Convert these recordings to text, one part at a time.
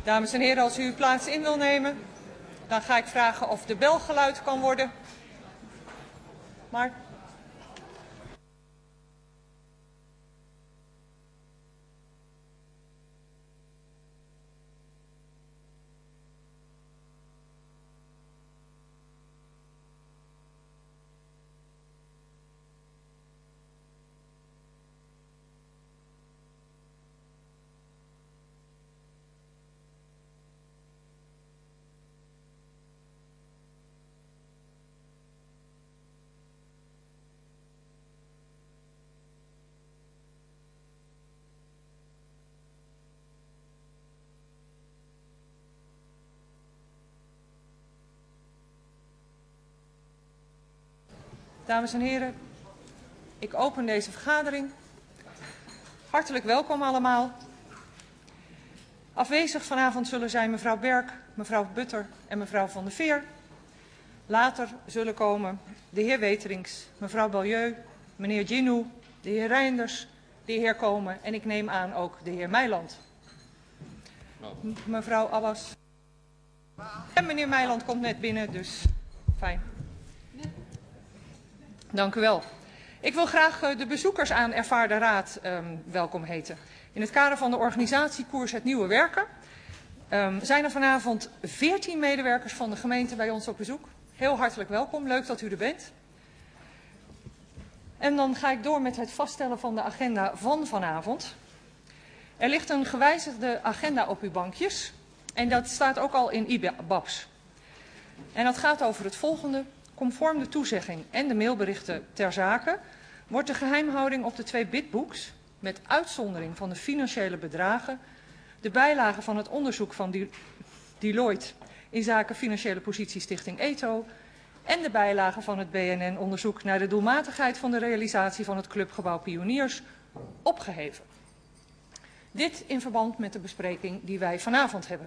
Dames en heren, als u uw plaats in wil nemen, dan ga ik vragen of de bel geluid kan worden. Maar... Dames en heren, ik open deze vergadering. Hartelijk welkom allemaal. Afwezig vanavond zullen zijn mevrouw Berk, mevrouw Butter en mevrouw Van der Veer. Later zullen komen de heer Weterings, mevrouw Balieu, meneer Ginou, de heer Reinders, de heer Komen en ik neem aan ook de heer Meiland. Mevrouw Abbas. En meneer Meiland komt net binnen, dus fijn. Dank u wel. Ik wil graag de bezoekers aan Ervaar Raad welkom heten. In het kader van de organisatiekoers Het Nieuwe Werken zijn er vanavond 14 medewerkers van de gemeente bij ons op bezoek. Heel hartelijk welkom, leuk dat u er bent. En dan ga ik door met het vaststellen van de agenda van vanavond. Er ligt een gewijzigde agenda op uw bankjes en dat staat ook al in IBABS. En dat gaat over het volgende. Conform de toezegging en de mailberichten ter zake wordt de geheimhouding op de 2 bidbooks, met uitzondering van de financiële bedragen, de bijlage van het onderzoek van Deloitte in zaken financiële positie Stichting ETO en de bijlage van het BNN-onderzoek naar de doelmatigheid van de realisatie van het Clubgebouw Pioniers opgeheven. Dit in verband met de bespreking die wij vanavond hebben.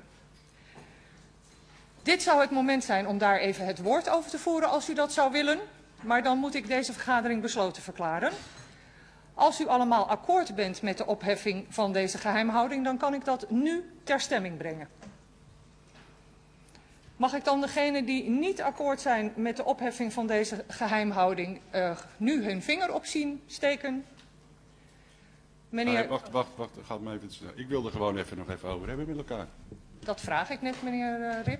Dit zou het moment zijn om daar even het woord over te voeren als u dat zou willen, maar dan moet ik deze vergadering besloten verklaren. Als u allemaal akkoord bent met de opheffing van deze geheimhouding, dan kan ik dat nu ter stemming brengen. Mag ik dan degenen die niet akkoord zijn met de opheffing van deze geheimhouding nu hun vinger op zien steken? Meneer... Wacht, gaat me even. Ik wil er gewoon nog even over hebben met elkaar. Dat vraag ik net, meneer Rip.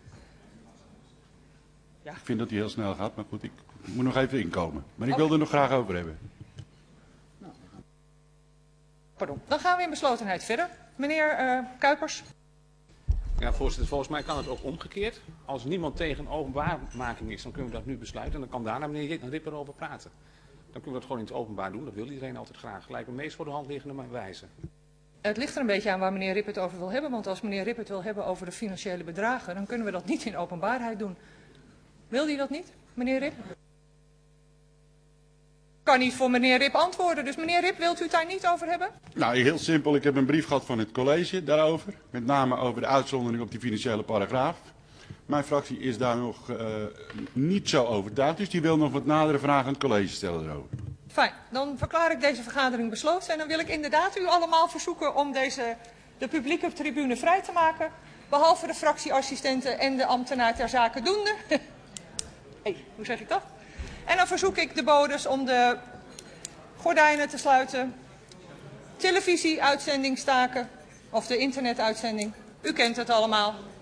Ja. Ik vind dat hij heel snel gaat, maar goed, ik moet nog even inkomen. Maar ik wil er nog graag over hebben. Pardon. Dan gaan we in beslotenheid verder. Meneer Kuipers. Ja, voorzitter, volgens mij kan het ook omgekeerd. Als niemand tegen openbaarmaking is, dan kunnen we dat nu besluiten. En dan kan daarna meneer Rip erover praten. Dan kunnen we dat gewoon in het openbaar doen. Dat wil iedereen altijd graag. Lijkt me meest voor de hand liggende wijze. Het ligt er een beetje aan waar meneer Rip het over wil hebben. Want als meneer Rip het wil hebben over de financiële bedragen, dan kunnen we dat niet in openbaarheid doen. Wil hij dat niet, meneer Rip? Ik kan niet voor meneer Rip antwoorden. Dus meneer Rip, wilt u het daar niet over hebben? Nou, heel simpel. Ik heb een brief gehad van het college daarover. Met name over de uitzondering op die financiële paragraaf. Mijn fractie is daar nog niet zo overtuigd. Dus die wil nog wat nadere vragen aan het college stellen erover. Fijn, dan verklaar ik deze vergadering besloten. En dan wil ik inderdaad u allemaal verzoeken om de publieke tribune vrij te maken. Behalve de fractieassistenten en de ambtenaar ter zake doende. Hoe zeg ik dat? En dan verzoek ik de bodes om de gordijnen te sluiten. Televisieuitzending staken. Of de internetuitzending. U kent het allemaal.